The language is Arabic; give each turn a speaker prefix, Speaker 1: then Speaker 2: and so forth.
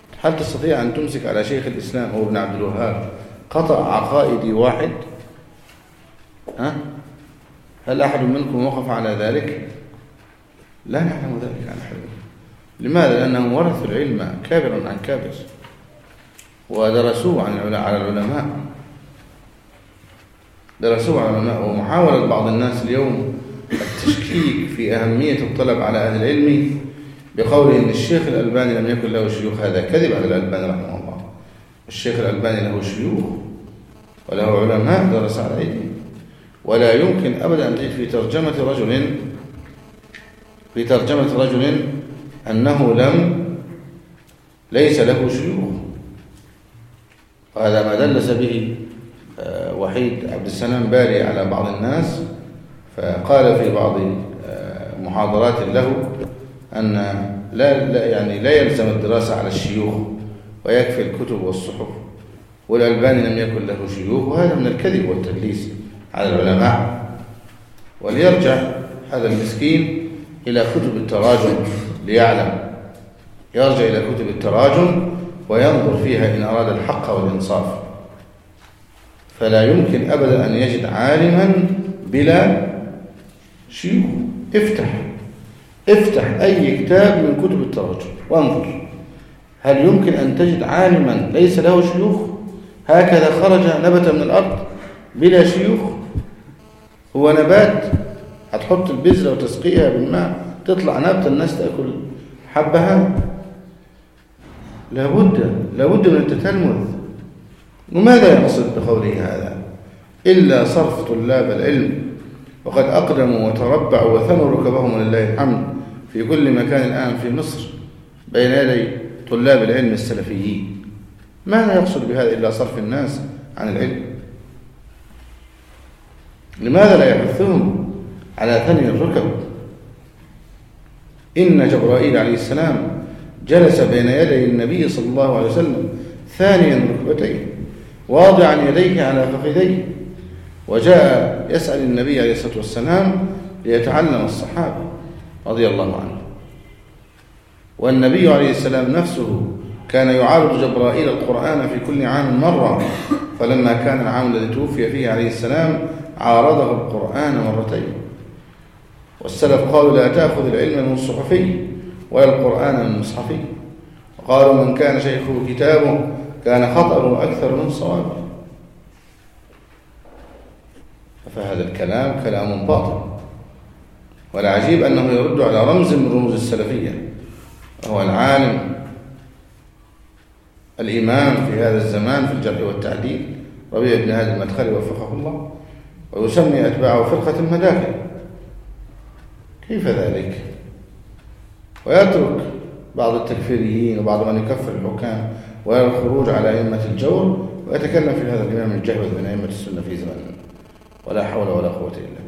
Speaker 1: هل تستطيع أن تمسك على شيخ الإسلام هو ابن عبد الوهاب قطع عقائدي واحد؟ هل أحد منكم وقف على ذلك؟ لا نعلم ذلك عن أحد. لماذا؟ لأنهم ورثوا العلم كابرا عن كابر ودرسوه على العلماء، درسوه على العلماء. ومحاولة بعض الناس اليوم التشكيك في أهمية الطلب على أهل العلم بقوله إن الشيخ الألباني لم يكن له شيوخ، هذا كذب على الألباني رحمه الله. الشيخ الألباني له شيوخ وله علماء درس على أيديهم، ولا يمكن أبدا أن تجد في ترجمة رجل أنه ليس له شيوخ. وهذا ما دلس به وحيد عبد السلام باري على بعض الناس، فقال في بعض محاضرات له أن لا يلزم الدراسة على الشيوخ ويكفي الكتب والصحف، والألباني لم يكن له شيوخ، وهذا من الكذب والتدليس على العلماء. وليرجع هذا المسكين إلى كتب التراجم ليعلم، يرجع إلى كتب التراجم وينظر فيها إن أراد الحق والإنصاف. فلا يمكن أبدا أن يجد عالما بلا شيوخ. افتح أي كتاب من كتب التراجم وانظر، هل يمكن أن تجد عالما ليس له شيوخ؟ هكذا خرج نبت من الأرض بلا شيوخ؟ هو نبات هتحط البذرة وتسقيها بالماء تطلع نبتة الناس تأكل حبها؟ لابد من التتلمذ. وماذا يقصد بقوله هذا؟ إلا صرف طلاب العلم، وقد أقدموا وتربعوا وثنوا ركبهم ولله الحمد في كل مكان الآن في مصر بين يدي طلاب العلم السلفيين. ماذا يقصد بهذا إلا صرف الناس عن العلم؟ لماذا لا يحثهم على ثني الركب؟ إن جبرائيل عليه السلام جلس بين يدي النبي صلى الله عليه وسلم ثانيا ركبتيه واضعا يديه على فخذيه، وجاء يسأل النبي عليه الصلاة والسلام ليتعلم الصحابة رضي الله عنه. والنبي عليه السلام نفسه كان يعارض جبرائيل القرآن في كل عام مرة، فلما كان العام الذي توفي فيه عليه السلام عارضه القرآن مرتين. والسلف قالوا لا تأخذ العلم من الصحفي ولا القرآن من المصحفي، وقالوا من كان شيخه كتابه كان خطأه أكثر من صوابه. فهذا الكلام كلام باطل، ولا عجيب أنه يرد على رمز من رموز السلفية، وهو العالم الإمام في هذا الزمان في الجرح والتعديل ربيع بن هادي المدخلي وفقه الله، ويسمي أتباعه فرقة المداخل. كيف ذلك؟ ويترك بعض التكفيريين وبعض من يكفر الحكام ويرى الخروج على أئمة الجور، ويتكلم في هذا الإمام الجهبذ من أئمة السنة في زماننا. ولا حول ولا قوة إلا بالله.